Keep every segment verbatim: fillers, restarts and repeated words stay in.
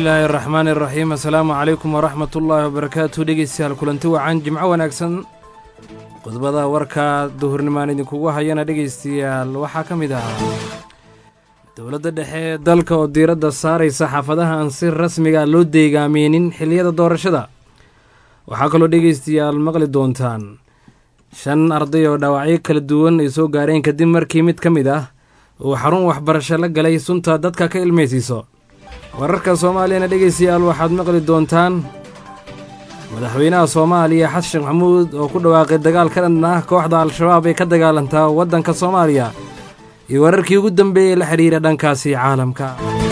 الله الرحمن الرحيم السلام عليكم ورحمة الله وبركاته dhegeystayaal kulanti wacan jimco wanaagsan qodobada warka duhurnimada idinku hayana dhegeystayaal waxa kamid ah dawladda dhexe dalka oo diiradda saaraysa xaafadaha aan si rasmi ah loo deegaameenin xilliyada doorashada waxa kale oo dhegeystayaal maqli doontaan shan arday oo dhaawacyo kala duwan ay soo gaareen kadib markii mid kamid ah oo xarun waxbarasho la galay sunta dadka ka ilmeysiiso wararka Soomaaliya dhegeystayaal waxaad maqli doontaan madaxweynaha Soomaaliya Xasan Sheekh Maxamuud oo ku dhawaaqay dagaal ka dhan ah kooxda Al-Shabaab ee ka dagaalanta wadanka Soomaaliya iyo wararkii ugu dambeeyay la xiriira dhankaasi caalamka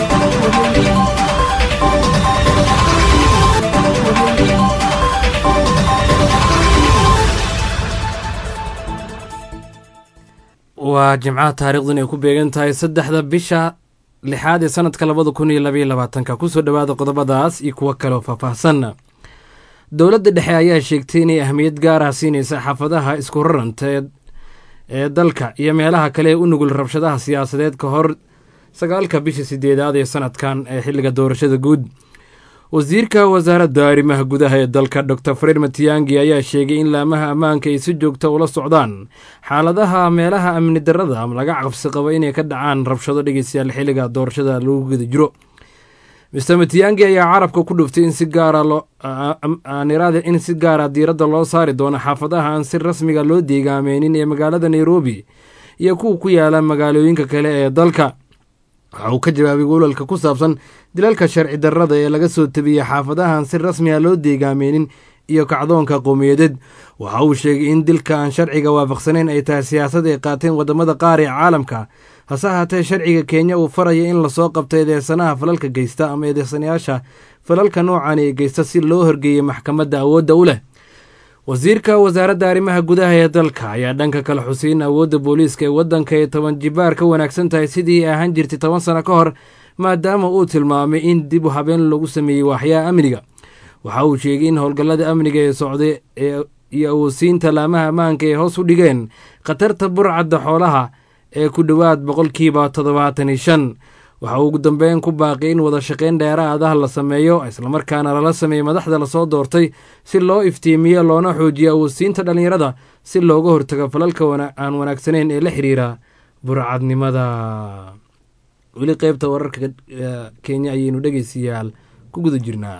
waa jimcaha taariikhdan ay ku beegan tahay saddexda bisha lixaad ee sanadka labada kun iyo laba iyo labaatanka kusoo dhawaada qodobadaas iyo kuwo kale oo faahfaahsan dowladda dhexe ayaa sheegtay inay ahmiyad gaar ah siinaysa xaafadaha isku raranta ee dalka iyo meelaha kale ee u nugul rabshadaha siyaasadeed ka hor sagaalka bisha sideedaad ee sanadkan ee xilliga doorashada guud wasiirka wasaaradda arrimaha gudaha ee dalka Doctor Fred Matiang'i ayaa sheegay in laamaha ammaanka ay si joogto ula socdaan xaaladaha meelaha amni darrada ama laga cabsi qabo inay ka dhacaan rabshado dhegeystayaal xilliga doorashada lagu guda jiro Mister Matiang'i ayaa carabka ku dhuftay in si gaar ah loo aaniraade in si gaar ah diiradda loo saari doono xaafadaha aan si rasmi ah loo deegaameenin ee magaalada Nairobi iyo kuwa ku yaala magaalooyinka kale ee dalka waxa uu ka jawaabay goolka ku saabsan dilalka sharci darrada ee laga soo tabiyay xaafadahan si rasmi ah loo deegaameenin iyo kacdoonka qowmiyadeed waxa uu sheegay in dilka aan sharciga waafaqsanayn ay tahay siyaasad ay qaateen wadamada qaar ee caalamka hase ahaatee sharciga Kenya uu farayo in la soo qabto eedeysanaha falalka geysta ama eedeysanayaasha falalka noocan ee geysta si loo horgeeyo maxkamadda awoodda u leh wasiirka wasaaradda arrimaha gudaha ee dalka ayaa dhanka kale xuseyn awoodda booliiska ee wadanka ee toban jibaar ka wanaagsan tahay sidii ay ahaan jirtay toban sano ka hor maadaama uu tilmaamay in dib u habeen lagu sameeyey waaxyaha amniga waxa uu sheegay in howlgallada amniga ee socday iyo awoodsiinta laamaha ammaanka ay hoos u dhigeen khatarta burcadda xoolaha ee ku dhowaad boqolkiiba toddobaatan iyo shan waxa uu ugu dambeyn ku baaqay in wada shaqayn dheeraad ah la sameeyo islamarkaana lala sameeyo madaxda la soo doortay si loo iftiimiyo loona xoojiyo awoodsiinta dhalinyarada si looga hortago falalka aan wanaagsaneyn ee la xiriira burcadnimada weli qaybta wararka Kenya ayaynu dhegeystayaal ku guda jirnaa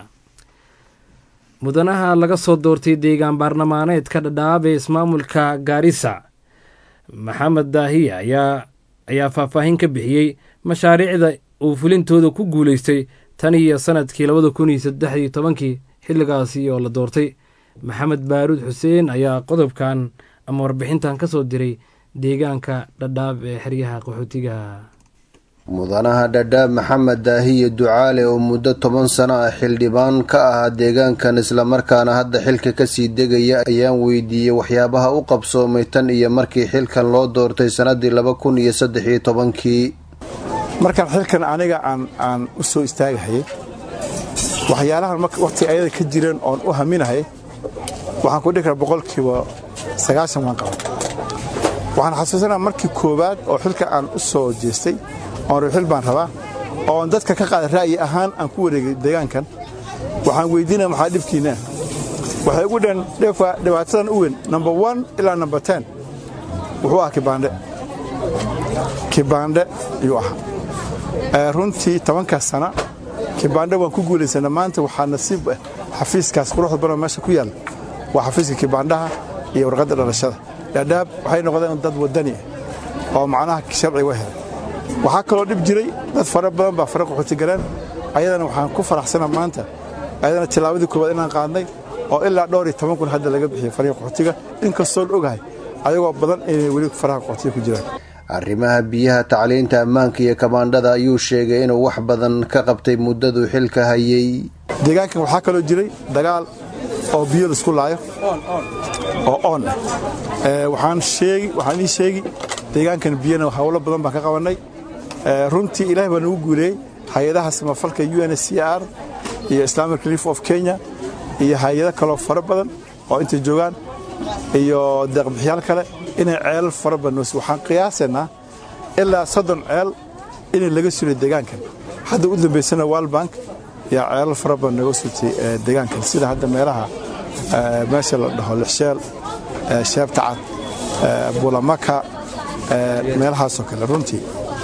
mudanaha laga soo doortay deegaan baarlamaaneedka Dhadhaab ee ismaamulka Garissa Maxamed Daahiya ayaa ayaa faahfaahin ka bixiyay mashaariicda uu fulintooda ku guuleystay tan iyo sanadkii labada kun iyo saddex iyo tobankii xilligaasi oo la doortay Maxamed Baaruud Xuseen ayaa qodobkan ama warbixintan ka soo diray deegaanka Dhadhaab ee xeryaha qaxootiga mudanaha Dhadhaab Maxamed Daahiya Ducaale oo muddo toban sano ah xildhibaan ka ah deegaankan isla markaana hadda xilka ka sii degaya ayaan weydiiyay waxyaabaha u qabsoomay tan iyo markii xilkan loo doortay sanadii laba kun iyo saddex iyo tobankii markaan xilkan aniga aan aan u soo istaagay waxyaalahan waqti ayada ka jireen oo u haminahay waxaan ku dhigay boqolkiiba sagaashan waan qabay waxaan xasuusanayaa markii koobaad oo xilka aan u soo jeestay oo xil baan rabaa oo dadka ka qaaday ra'yi ahaan aan ku wareegay deegaankan waxaan weydiinaa maxaa dhibkiina waxay ugu dhan dheefa dhibaatadan u weyn number one ilaa number ten wuxuu ah kibaande kibaande iyo ah runtii tobanka sana kibaande waan ku guuleysana maanta waxaa nasiib ah xafiiskaas quruxda badan meesha ku yaal waa xafiiska kibaandaha iyo warqadda dhalashada Dhadhaab waxay noqdeen dad wadani oo macnaha sharci u helay waxa kale oo dib jiray dad fara badan baa faraq qaxooti galeen ayadana waxaan ku faraxsanahay maanta ayadana tilaabadii koobaad inaan qaadnay oo ilaa dhowr iyo toban kun hadda laga bixiyay faraq qaxootiga inkastoo ogahay ayagoo badan inay weli faraq qaxootiga ku jiraan arrimaha biyaha tacliinta ammaanka iyo kabaandhada ayuu sheegay inuu wax badan ka qabtay muddadu xilka hayay deegaankan waxa kale oo jiray dagaal oo biyo isku laayo oo on ee waxaan sheegi waxaan ii sheegi deegaankan biyana hawlo badan baan ka qabanay runtii ilaahay baan ugu guuleeyay hay'adaha samafalka U N H C R iyo Islamic Relief of Kenya iyo hay'ado kale oo fara badan oo inta joogan iyo deeq-bixiyaal kale inay ceel fara badan waxaan qiyaasanaa ilaa soddon ceel in laga soo deegaankan hadda u dambeysana World Bank yaa ceelal fara badan naga sutay deegaankan sida hadda meelaha meesha la dhaho lixsheel sheebta cad bulamaka meelahaasoo kale runtii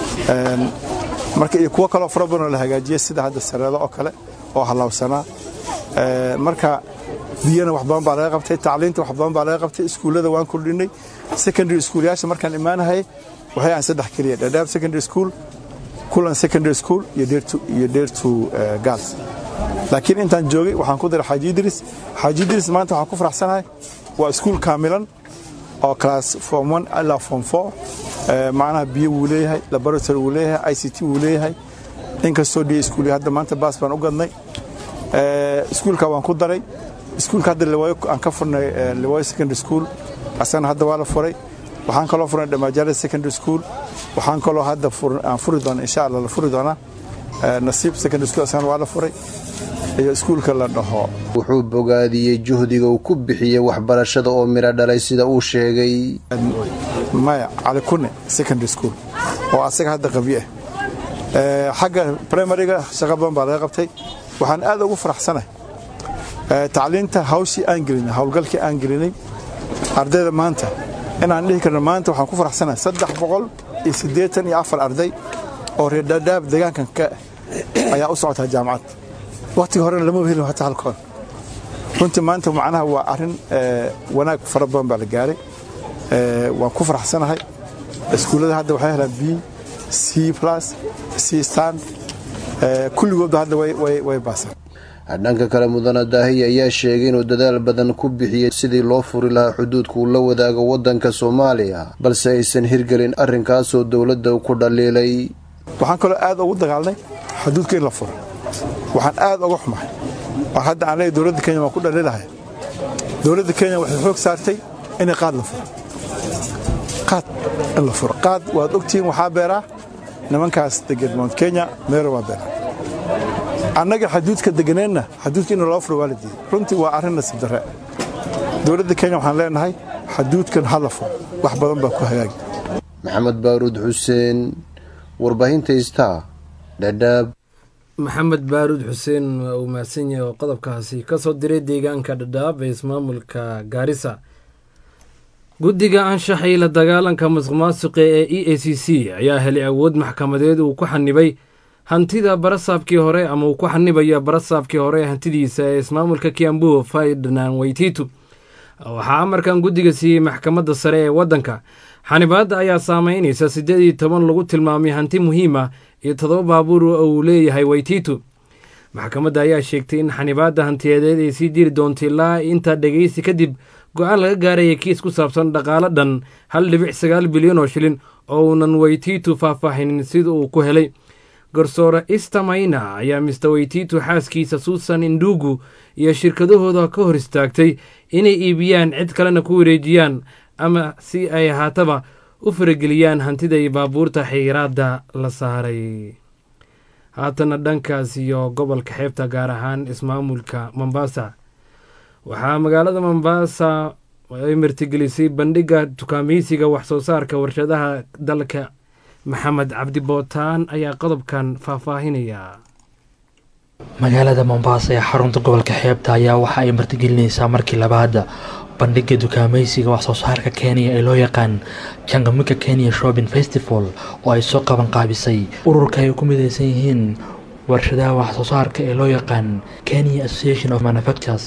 marka iyo kuwo kaloo fara badan oo la hagaajiyay sida hadda sareedo oo kale oo halawsanaa marka biyana wax badan baa laga qabtay tacliinta wax badan baa laga qabtay iskuullada waan kordhinay secondary school yaasha markaan imaanahay waxay aan saddex kaliya Dadaab secondary school kulan secondary school iyo deertu iyo deertu girls laakiin intaan joogay waxaan ku diray Xaaji Idris Xaaji Idris maanta waxaan ku faraxsanahay waa iskuul kaamilan oo class form one ilaa form four macnaha biyo uu leeyahay laboratory uu leeyahay I C T uu leeyahay inkastoo dhii iskuul hadda maanta baas baan u gadnay iskuulka waan ku daray iskuulka hadda Liwayo aan ka furnay Liwayo secondary school asana hadda waa la furay waxaan kaloo furnay Dhamaajale secondary school waxaan kaloo hadda aan furi doonaa insha Allah la furi doonaa Nasiib secondary school asana waa la furay iyo iskuulka la dhaho wuxuu bogaadiyay juhdiga uu ku bixiyay waxbarashada oo mira dhalay sida uu sheegay maya Cali Kunne secondary school oo asaga hadda qabiye ee xagga primary-ga shaqo badan baa laga qabtay waxaan aad ugu faraxsanahay tacliinta hawshii aan gelinay hawlgalkii aan gelinay ardayda maanta inaan dhihi karno maanta waxaan ku faraxsanahay saddex boqol iyo siddeetan iyo afar arday oo reer Dadaab deegaankan ka ayaa u socota jaamacad waqtiga hore lama helin hata halkoon runtii maanta macnaha waa arin wanaag fara badan baa la gaaray waan ku faraxsanahay iskuulada hadda waxay helaan B C plus C stand kulligood hadda way way way baasaan dhanka kale mudana Daahiye ayaa sheegay inuu dadaal badan ku bixiyay sidii loo furi lahaa xuduudka uu la wadaago wadanka Soomaaliya balse aysan hirgelin arrinkaas oo dawladda ku dhaliilay waxaan kale aad ugu dagaalnay xuduudka in la furo waxaan aad uga xumahay wax hadda aan leeyahay dawladda Kenya waa ku dhaliilahay dawladda Kenya waxay xoog saartay in qaad la furo qaad in la furo qaad waad ogtiin waxa beera nimankaas degan Mount Kenya meero waa beera annaga xuduudka deganayna xuduudka in loo furo waalidii runtii waa arrin nasiib darro dawladda Kenya waxaan leenahay xuduudkan hal furo wax badan baa ku hagaag Maxamed Baaruud Xuseen warbaahinta Star Dadaab maxamed baaruud xuseen waa uu mahadsan yahay oo qodobkaasi ka soo diray deegaanka Dadaab ee ismaamulka Gaarisa guddiga anshaxa iyo la dagaalanka musuqmaasuqa ee E A C C ayaa helay awood maxkamadeed uu ku xanibay hantida barasaabkii hore ama uu ku xanibaya barasaabkii hore hantidiisa ee ismaamulka Kiambu Ferdinand Waititu waxaa markan guddiga siiyey maxkamadda sare ee waddanka xanibaadda ayaa saameynaysa siddeed iyo toban lagu tilmaamay hanti muhiim ah iyo toddoba baabuur oo uu leeyahay Waititu maxkamadda ayaa sheegtay in xanibaadda hantiyadeed ay sii jiri doonto ilaa inta dhageysi kadib go'aan laga gaarayay kiis ku saabsan dhaqaale dhan hal dhibic sagaal bilyan oo shilin oo uunan Waititu faahfaahinin sida uu ku helay garsoore Istamaina ayaa mister Waititu xaaskiisa Susan Indugu iyo shirkadahooda ka hor istaagtay inay iibiyaan cid kalena ku wareejiyaan ama si ay haataba u farageliyaan hantida iyo baabuurta xayiraadda la saaray haatana dhankaas iyo gobolka xeebta gaar ahaan ismaamulka Mombasa waxaa magaalada Mombasa ay martigelisay bandhiga dukaameysiga wax soo saarka warshadaha dalka Maxamed Cabdi Bootaan ayaa qodobkan faahfaahinaya magaalada Mombasa ee xarunta gobolka xeebta ayaa waxa ay martigelinaysaa markii labaad bandhiga dukaameysiga wax soo saarka Kenya ee loo yaqaan Changamika Kenya Shopping Festival oo ay soo qaban qaabisay ururka ay ku midaysan yihiin warshadaha wax soo saarka ee loo yaqaan Kenya Association of Manufacturers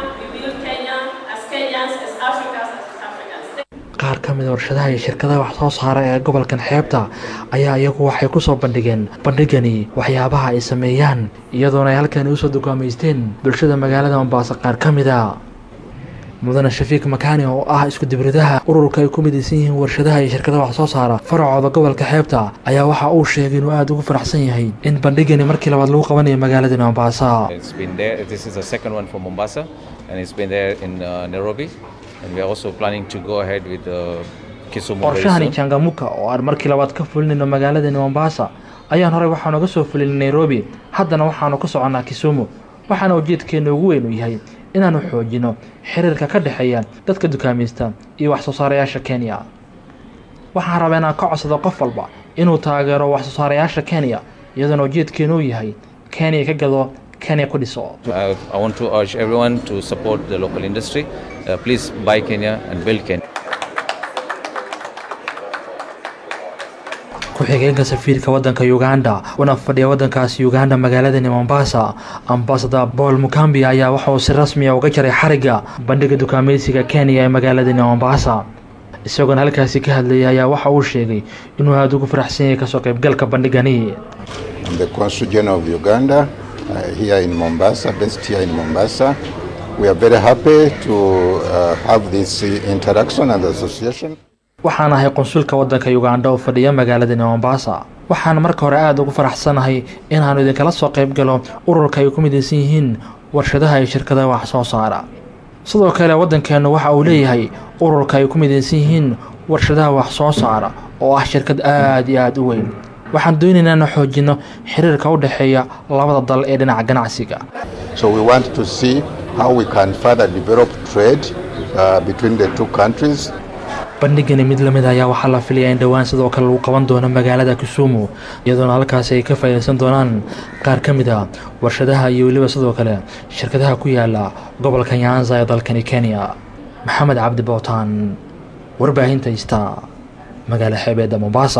qaar ka mid ah warshadaha iyo shirkadaha wax soo saara ee gobolkan xeebta ayaa iyagu waxay ku soo bandhigeen bandhigani waxyaabaha ay sameeyaan iyadoona ay halkan u soo dukaameysteen bulshada magaalada Mombasa qaar ka mid ah mudane Shafiiq Makani oo ah isku dibridaha ururka ay ku midaysan yihiin warshadaha iyo shirkadaha wax soo saara faracooda gobolka xeebta ayaa waxa uu sheegay inuu aad ugu faraxsan yahay in bandhigani markii labaad lagu qabanayo magaalada Mombasa. It's been there. This is the second one for Mombasa and it's been there in uh, Nairobi. And we are also planning to go ahead with the Kisumu. Qorshahani Changamuka oo aan markii labaad ka fulinayno magaalada Mombasa ayaan horey waxaan uga soo fulinay Nairobi haddana waxaan ku soconaa Kisumu waxaana ujeedkeenu ugu weyn u yahay inaanu xoojino xiriirka ka dhaxeeya dadka dukaameysta iyo wax soo saarayaasha Kenya waxaan rabaa inaan ka codsado qof walba inuu taageero wax soo saarayaasha Kenya iyadoo ujeedkeenu yahay Kenya ka gado Kenya ku dhiso. I, I want to urge everyone to support the local industry. Uh, please buy Kenya and build Kenya. ku-xigeenka safiirka wadanka Uganda una fadhiya wadankaasi Uganda magaalada Mombasa Ambassador Paul Mukambi ayaa waxa uu si rasmi ah uga jaray xariga bandhiga dukaameysiga Kenya ee magaalada Mombasa isagoo halkaasi ka hadlayay ayaa waxa uu sheegay inuu aad ugu faraxsan yahay kasoo qaybgalka bandhigani. The Consul General of Uganda uh, here in Mombasa, based here in Mombasa, we are very happy to uh, have this interaction and association. waxaan ahay konsulka wadanka Uganda oo fadhiya magaalada Mombasa. waxaan marka hore aad ugu faraxsanahay in aan idin kala soo qayb galo ururka ay ku midaysan yihiin warshadaha iyo shirkadaha wax soo saara. sidoo kale wadankeenu waxa uu leeyahay ururka ay ku midaysan yihiin warshadaha wax soo saara oo ah shirkad aad iyo aad u weyn. waxaan doonaynaa in xoojino xiriirka u dhaxeeya labada dal ee dhinaca ganacsiga. So we want to see how we can further develop trade uh, between the two countries. bandhigani mid lamid ayaa waxaa la filayaa in dhawaan sidoo kale lagu qaban doono magaalada Kisumu iyadoo halkaas ay ka faa'iideysan doonaan qaar ka mid ah warshadaha iyo waliba sidoo kale shirkadaha ku yaala gobolka Nyanza ee dalka Kenya. Maxamed Cabdi Bootaan, warbaahinta Ista, magaalada xeebta Mombasa.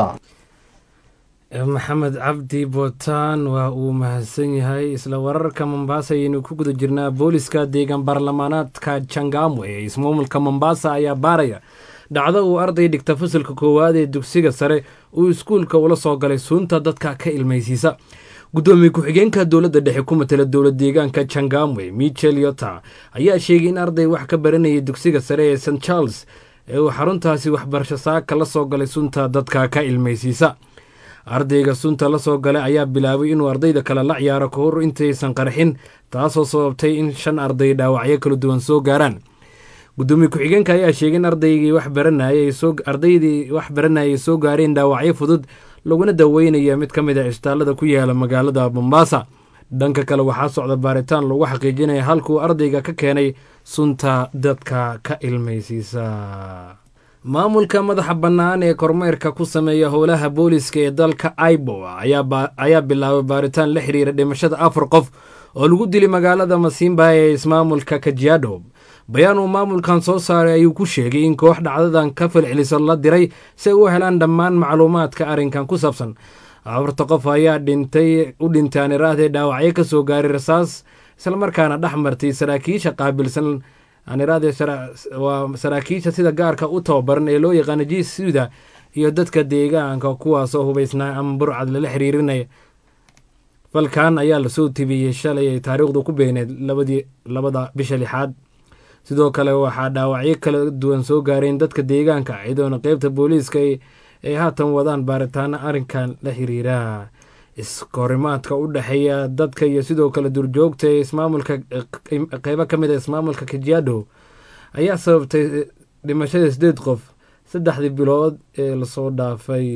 maxamed cabdi bootaan waa uu mahadsan yahay. isla wararka Mombasa ayaynu ku guda jirnaa. booliska deegaan baarlamaanaadka Changamwe ee ismaamulka Mombasa ayaa baaraya dhacdo uu arday dhigta fasalka koowaad ee dugsiga sare uu iskuulka ula soo galay suunta dadka ka ilmaysiisa. gudoomiye ku-xigeenka dowladda dhexe ku matala dowlad deegaanka Changamwe Michel Yota ayaa sheegay in arday wax ka baranayay dugsiga sare ee Saint Charles ee uu xaruntaasi waxbarasho saaka la soo galay suunta dadka ka ilmaysiisa. ardayga sunta la soo galay ayaa bilaabay inuu ardayda kale la ciyaaro ka hor intaysan qarxin, taasoo sababtay in shan arday dhaawacyo kala duwan soo gaaraan. gudoomiye ku-xigeenka ayaa sheegay in ardaygii wax baranayay soo ardaydii wax baranayay soo gaareen dhaawacyo fudud laguna daweynaya mid ka mid ah isbitaalada ku yaala magaalada Mombasa. dhanka kale waxaa socda baaritaan lagu xaqiijinaya halkuu ardayga ka keenay sunta dadka ka ilmaysiisa. maamulka madaxa bannaan ee kormeerka ku sameeya howlaha booliska ee dalka Aibowa ayaa bilaabay baaritaan la xiriira dhimashada afar qof oo lagu dilay magaalada Masimba ee ismaamulka Kajiado. bayaan uu maamulkan soo saaray ayuu ku sheegay in koox dhacdadan ka falceliso la diray si ay u helaan dhammaan macluumaadka arrinkan ku saabsan. afarta qof ayaa dhintay u dhintaan iraahday dhaawacyo ka soo gaaray rasaas isla markaana dhex martay saraakiisha qaabilsan aniraade waa saraakiisha sida gaarka u tababaran ee loo yaqaan jiisuda iyo dadka deegaanka kuwaasoo hubaysnaa ama burcad lala xiriirinaya. falkan ayaa lasoo tibiyey shalay ay taariikhdu ku beeneed labadii labada bisha lixaad. sidoo kale waxaa dhaawacyo kala duwan soo gaareen dadka deegaanka iyadoona qeybta booliiska ay haatan wadaan baaritaano arrinkan la xiriira. iskorimaadka u dhaxeeya dadka iyo sidoo kale durjoogta ee ismaamulka qeybo ka mid ah ismaamulka Kajiado ayaa sababtay dhimashada sideed qof saddexdii bilood ee lasoo dhaafay.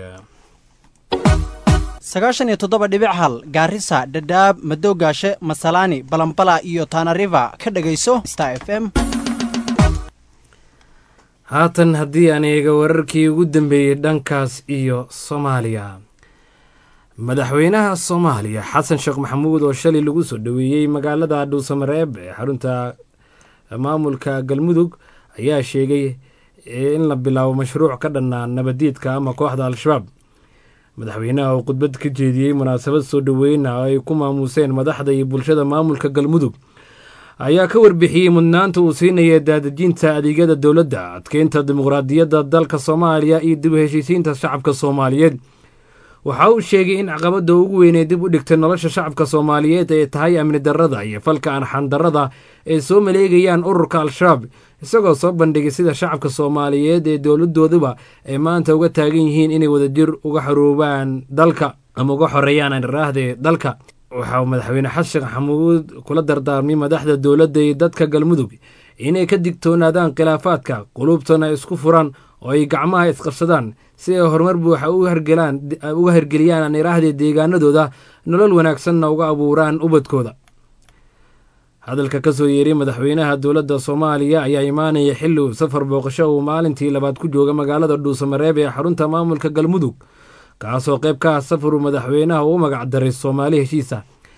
sagaashan iyo toddoba dhibic hal Gaarisa, Dadaab, Madoogaashe, Masalani, Balambala iyo Tana River ka dhagayso Star F M. haatan haddii aan eega wararkii ugu dambeeyey dhankaas iyo Soomaaliya. madaxweynaha Soomaaliya Xasan Sheekh Maxamuud oo shalay lagu soo dhaweeyay magaalada Dhuusamareeb ee xarunta maamulka Galmudug ayaa sheegay in la bilaabo mashruuc ka dhanaa nabadiidka ama kooxda Al-Shabaab. madaxweynaha oo khudbad ka jeediyey munaasabad soo dhaweyn ah ay ku maamuseen madaxda iyo bulshada maamulka Galmudug ayaa ka warbixiyey mudnaanta uu siinaya daadejinta adeegyada dowladda, adkeynta dimuqraadiyadda dalka Soomaaliya iyo dib u heshiisiinta shacabka Soomaaliyeed. waxa uu sheegay in caqabada ugu weyn ee dib u dhigtay nolosha shacabka Soomaaliyeed ay tahay amni darrada iyo falka arxan darrada ee soo maleegayaan ururka Al-Shabaab, isagoo soo bandhigay sida shacabka Soomaaliyeed ee dowladooduba ay maanta uga taagan yihiin inay wadajir uga xoroobaan dalka ama uga xoreeyaan iraahde dalka. waxa uu madaxweyne Xasan Sheekh Maxamuud kula dardaarmay madaxda dowladda iyo dadka Galmudug inay ka digtoonaadaan khilaafaadka, qulubtana isku furaan oo ay gacmaha isqabsadaan si ay horumar buuxa uga hirgeliyaan aan iraahday deegaanadooda, nolol wanaagsanna uga abuuraan ubadkooda. hadalka ka soo yeeray madaxweynaha dowladda Soomaaliya ayaa imaanaya xilli uu safar booqasho uu maalintii labaad ku jooga magaalada Dhuusamareeb ee xarunta maamulka Galmudug, kaasoo qayb ka ah safaruu madaxweynaha u magac daray Soomaali heshiisa.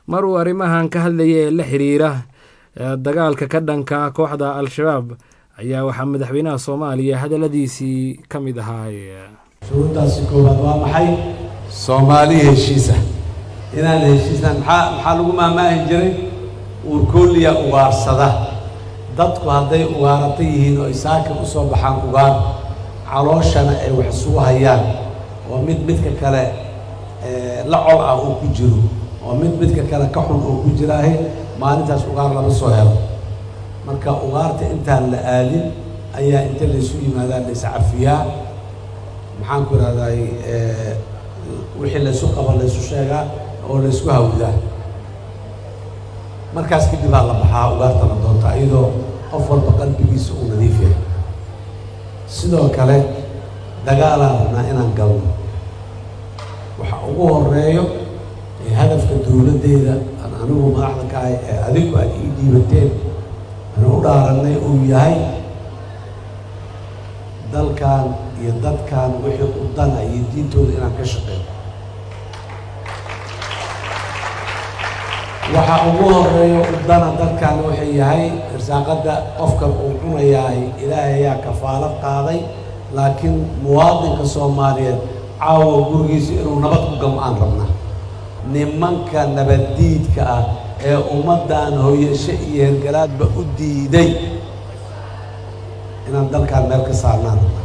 mar uu arrimahan ka hadlaya ee la xiriira dagaalka ka dhanka kooxda al-shabaab ayaa waxaa madaxweynaha soomaaliya hadalladiisii ka mid ahaay shuruuddaasi koowaad waa maxay? soomaali heshiisa inaan heshiisaan maxaa maxaa lagu maamaahi jiray? uurkooliya ugaarsada. dadku hadday ugaarata yihiin oo isaaka u soo baxaan ugaar calooshana ay wax isugu hayaan oo mid midka kale la col ah uu ku jiro oo mid midka kale ka xun uu ku jiraahe maalintaas ugaar lama soo helo. marka ugaarta intaan la aadin ayaa inta laysu yimaadaan la iscafiyaa, maxaan ku ihahday wixii laysu qabo laysu sheegaa oo laysku hawdaa. markaas kadib aa la baxaa ugaartana doonta iyadoo qof walba qalbigiisa uu nadiif yahay. sidoo kale dagaalaan rabnaa inaan galno. waxa ugu horeeyo ee hadafka dowladdeeda aan anigu madaxda ka ahay ee adigu aad ii dhiibateen aan u dhaaranay uu yahay dalkan iyo dadkan wixii u dana iyo diintooda inaan ka shaqeeyo. waxa ugu horeeyo u dana dalkan waxay yahay irsaaqadda qofkan uu cunayaay ilaahay ayaa kafaalad qaaday, laakiin muwaadinka soomaaliyeed caawa gurigiisa inuu nabad ku gam-aan rabnaa. nimanka nabaddiidka ah ee ummaddan hooyasho iyo hergalaadba u diiday inaan dalkaan meel ka saarnaan rabnaa.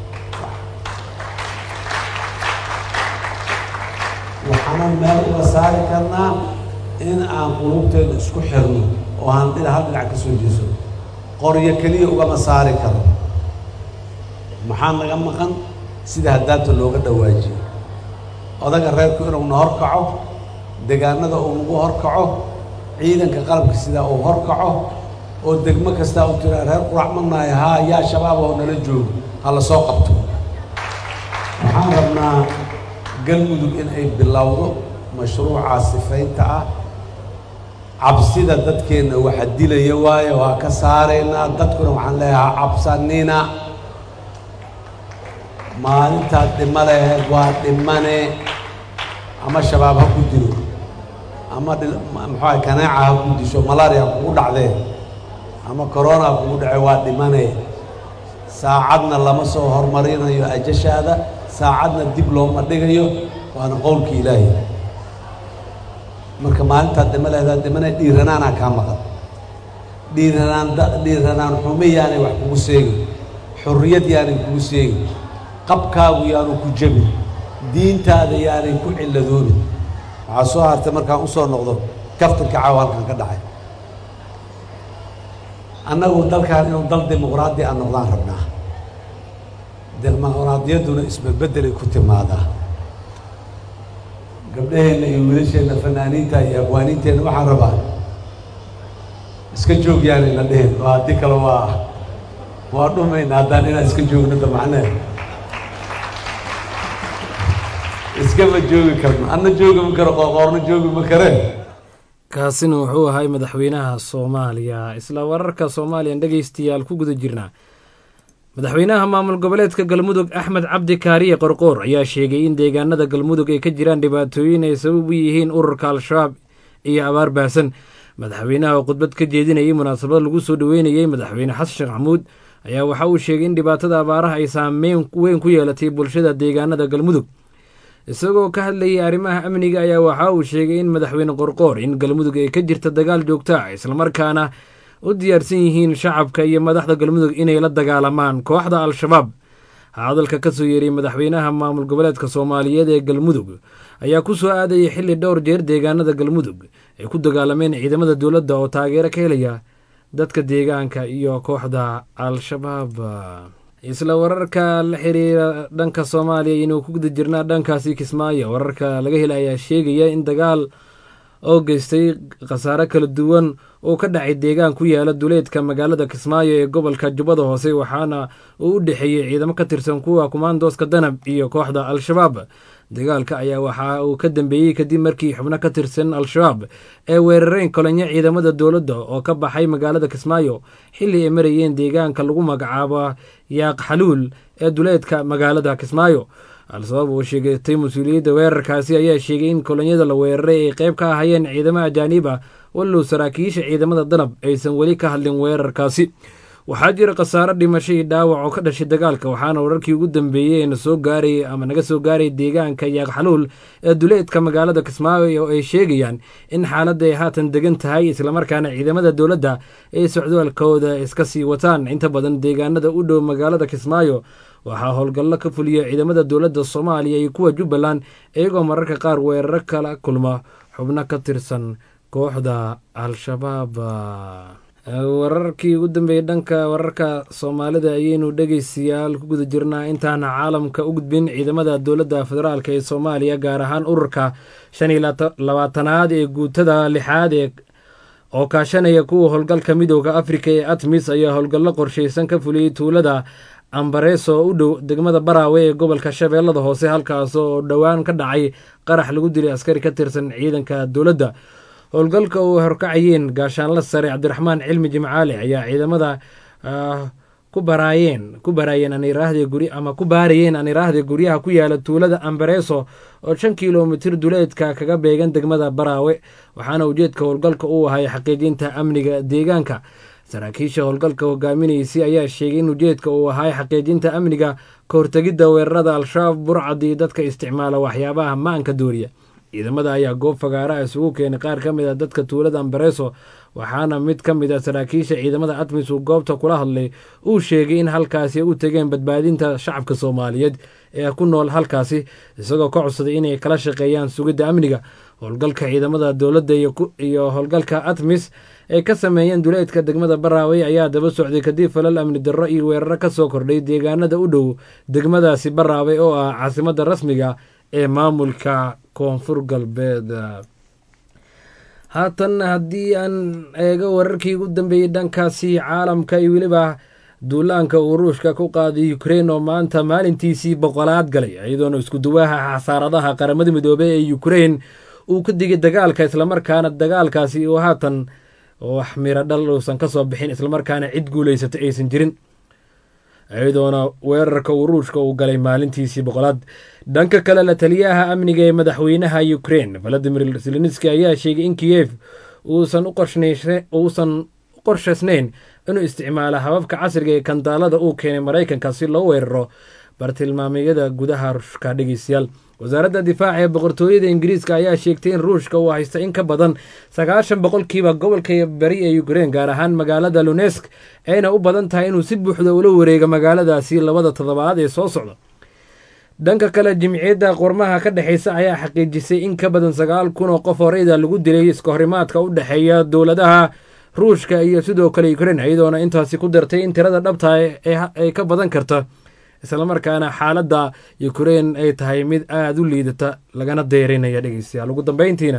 waxaanan meel uga saari karnaa in aan qulubteeda isku xirno oo aan dhina hal dhinac ka soo jeesano. qoryo keliya ugama saari karo. maxaa naga maqan? sida haddaanta looga dhawaajiyo odaga reerku inuu na horkaco, deegaanada uu nagu horkaco, ciidanka qalabka sidaa uu horkaco, oo degmo kastaa u tiraa reer qurac manaaya haa yaa shabaab oo nala joogo ha la soo qabto. waxaan rabnaa galmudug in ay bilowdo mashruuca sifaynta ah. cabsida dadkeenna waxa dilaya waayo waa ka saaraynaa. dadkuna waxaan leeyahaa cabsanina. maalintaad dhimo leheed waa dhimane, ama shabaab ha ku dilo ama muxuuaha kanaaca ha ku disho, malaria ha kugu dhacdee ama corona ha kugu dhace, waa dhimane. saacadna lama soo hormarinayo ajashaada, saacadna dib looma dhigayo, waana qowlka ilaahay. marka maalintaad dhimo leheedaa dhimane, dhiiranaanaa kaa maqan. dhiiranaan dhiiranaan xume yaanay wax kugu seegin, xurriyad yaanay kugu seegin, qabkaagu yaanu ku jebin, diintaada yaanay ku cilladoobin. waxaa soo hartay markaan u soo noqdo kaftanka caawa halkan ka dhacay. annagu dalkan inuu dal dimuqraadi a noqdaan rabnaa. dimuqraadiyadduna isbedbedelay ku timaadaa. gabdhaheenna iyo wiilasheenna fanaaniinta iyo abwaaniinteenna waxaan rabaa iska joog yaanayna dhehen, oo haddii kale waa waa dhumayna haddaan inaan iska joogno damacneed iskama joogi karno. anna joogi ma karo, qooqoorna joogi ma kareen. kaasina wuxuu ahay madaxweynaha soomaaliya. isla wararka soomaaliyan dhegaystayaal ku guda jirnaa. madaxweynaha maamul goboleedka galmudug axmed cabdi kaariye qorqoor ayaa sheegay in deegaanada galmudug ay ka jiraan dhibaatooyin ay sabab u yihiin ururka al-shabaab iyo abaar baahsan. madaxweynaha oo khudbad ka jeedinayay munaasabad lagu soo dhoweynayey madaxweyne xasan sheekh maxamuud ayaa waxa uu sheegay in dhibaatada abaaraha ay saameyn weyn ku yeelatay bulshada deegaanada galmudug. isagoo ka hadlayay arrimaha amniga ayaa waxa uu sheegay in madaxweyne qorqoor in galmudug ay ka jirta dagaal joogto ah, islamarkaana u diyaarsan yihiin shacabka iyo madaxda galmudug inay la dagaalamaan kooxda al-shabaab. hadalka ka soo yeeray madaxweynaha maamul goboleedka soomaaliyeed ee galmudug ayaa ku soo aadayay xilli dhowr jeer deegaanada galmudug ay ku dagaalameen ciidamada dowladda oo taageero ka helaya dadka deegaanka iyo kooxda al-shabaab. isla wararka la xiriira dhanka soomaaliya inuu ku guda jirnaa dhankaasi kismaayo. wararka laga hela ayaa sheegaya in dagaal oo geystay khasaare kala duwan oo ka dhacay deegaan ku yaala duleedka magaalada kismaayo ee gobolka jubbada hoose, waxaana uu u dhexeeyey ciidamo ka tirsan kuwa kumaandooska danab iyo kooxda al-shabaab. dagaalka ayaa waxa uu ka dambeeyey kadib markii xubno ka tirsan al-shabaab ee weerareen kolonyo ciidamada dowladda oo ka baxay magaalada kismaayo xilli ay marayeen deegaanka lagu magacaabo yaaq xaluul ee duleedka magaalada kismaayo. al-shabaab oo sheegatay mas-uuliyadda weerarkaasi ayaa sheegay in kolonyada la weeraray ay qayb ka ahayeen ciidamo ajaaniib ah wallow saraakiisha ciidamada danab aysan weli ka hadlin weerarkaasi. waxaa jira khasaaro dhimasho iyo dhaawac oo ka dhashay dagaalka, waxaana wararkii ugu dambeeyey ee nasoo gaarayay ama naga soo gaarayay deegaanka yaaqxaluul ee duleedka magaalada Kismaayo oo ay sheegayaan in xaaladda ay haatan degan tahay islamarkaana ciidamada dowladda ay socdaalkooda iska sii wataan inta badan deegaanada u dhow magaalada Kismaayo. waxaa howlgallo ka fuliya ciidamada dowladda Soomaaliya iyo kuwa Jubbaland iyagoo mararka qaar weeraro kala kulma xubno ka tirsan kooxda al-shabaab. wararkii ugu dambeeyey dhanka wararka Soomaalida ayaynu dhegeystayaal ku guda jirnaa intaana caalamka u gudbin. ciidamada dowladda federaalk ee Soomaaliya gaar ahaan ururka shan iyo labaatanaad ee guutada lixaad ee oo kaashanaya kuwa howlgalka midooda Afrika ee ATMIS ayaa howlgallo qorsheysan ka fuliyey tuulada Ambareso u dhow degmada Baraawe ee gobolka Shabeellada Hoose, halkaas oo dhowaan ka dhacay qarax lagu dilay askari ka tirsan ciidanka dowladda. howlgalka uu horkacayeen gaashaanla sare Cabdiraxmaan Cilmi Jimcaale ayaa ciidamada ku baraayeen ku baraayeen aniraahdii guri ama ku baarayeen aniraahdii guryaha ku yaala tuulada Ambareso oo shan kiiloomitir duleedka kaga beegan degmada Baraawe, waxaana ujeedka howlgalka uu ahay xaqiijinta amniga deegaanka. saraakiisha howlgalka hogaaminaysay ayaa sheegay in ujeedka uu ahay xaqiijinta amniga, ka hortegidda weerarada al-shabaab, burcadii dadka isticmaala waxyaabaha maanka dooriya. ciidamada ayaa goob fagaara isugu keenay qaar ka mid a dadka tuulada Ambareso, waxaana mid ka mid a saraakiisha ciidamada ATMIS uu goobta kula hadlay uu sheegay in halkaasi u tegeen badbaadinta shacabka Soomaaliyeed ee ku nool halkaasi, isagoo ka codsaday inay kala shaqeeyaan sugidda amniga. howlgalka ciidamada dowladda iyo howlgalka ATMIS ay ka sameeyeen duleedka degmada Baraawe ayaa daba socday kadib falal amni darro iyo weeraro ka soo kordhay deegaanada u dhow degmadaasi Baraawe oo ah caasimadda rasmiga ee maamulka koonfur galbeed. haatan haddii aan eego wararkii ugu dambeeyey dhankaasi caalamka iyo weliba duulaanka uu ruushka ku qaaday Ukraine oo maanta maalintiisii boqolaad galay, iyadoona isku duwaha xasaaradaha qaramada midoobay ee Ukraine uu ka digay dagaalka, islamarkaana dagaalkaasi uu haatan wax miro dhal uusan ka soo bixin, islamarkaana cid guulaysata aysan jirin, iyadoona weerarka uu ruushka uu galay maalintiisii boqolaad. dhanka kale la taliyaha amniga ee madaxweynaha Ukraine Volodymyr Zelensky ayaa sheegay in Kiev uusan u qorshaysnayn inuu isticmaalo hababka casriga ee kandaalada uu keenay Maraykanka si loo weeraro bartilmaameedyada gudaha Ruushka. dhegeystayaal, wasaaradda difaaca ee boqortooyada Ingiriiska ayaa sheegtay in Ruushka uu haysta in ka badan sagaashan boqolkiiba gobolka bari ee Ukraine, gaar ahaan magaalada Luhansk, ayna u badan tahay inuu si buuxda ula wareego magaaladaasi labada toddobaad ee soo socda. dhanka kale, jimciyadda qormaha ka dhexeysa ayaa xaqiijisay in ka badan sagaal kun oo qof horeyda lagu dilay iska horimaadka u dhexeeya dowladaha Ruushka iyo sidoo kale Ukraine, iyadoona intaasi ku dartay in tirada dhabta ay ka badan karta, islamarkaana xaaladda Ukraine ay tahay mid aada u liidata lagana deyrinaya. dhegeystayaal, ugu dambeyntiina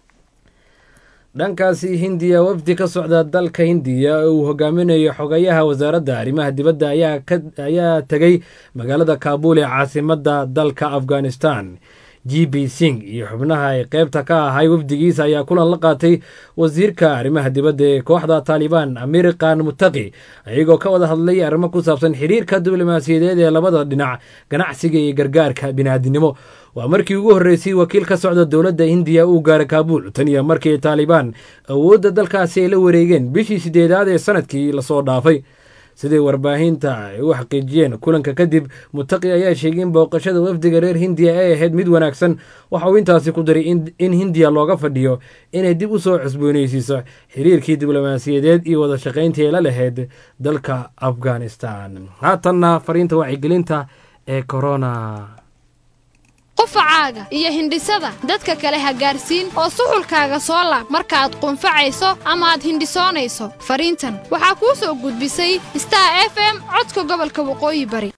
dhankaasi Hindiya, wafdi ka socda dalka Hindiya uu hogaaminayo xogayaha wasaaradda arrimaha dibadda ayaa tegay magaalada Kaabul ee caasimadda dalka Afghanistan. G B Singh iyo xubnaha ay qaybta ka ahay wafdigiisa ayaa kulan la qaatay wasiirka arrimaha dibadda ee kooxda Taliban Amir Khan Muttaqi, iyagoo ka wada hadlay arrimo ku saabsan xiriirka diblomaasiyadeed ee labada dhinac, ganacsiga iyo gargaarka bini'aadanimo. waa markii ugu horreysay wakiil ka socda dowladda Hindiya uu gaaray Kaabul tan iyo markii Taliban awoodda dalkaasi ay la wareegeen bishii sideedaad ee sanadkii lasoo dhaafay. sidii warbaahinta ay u xaqiijiyeen kulanka kadib, Muttaqi ayaa sheegay in booqashada wafdiga reer Hindiya ay ahayd mid wanaagsan. waxa uu intaasi ku daray in Hindiya looga fadhiyo inay dib u soo cusboonaysiiso xiriirkii diblomaasiyadeed iyo wada shaqayntii la lahayd dalka Afghanistan. haatanna fariinta wacyigelinta ee corona. qufacaaga iyo hindhisada dadka kale ha gaarsiin oo suxulkaaga soo laab markaad qunfacayso ama aad hindhisoonayso. fariintan waxaa kuu soo gudbisay Star F M codka gobolka Waqooyi Bari.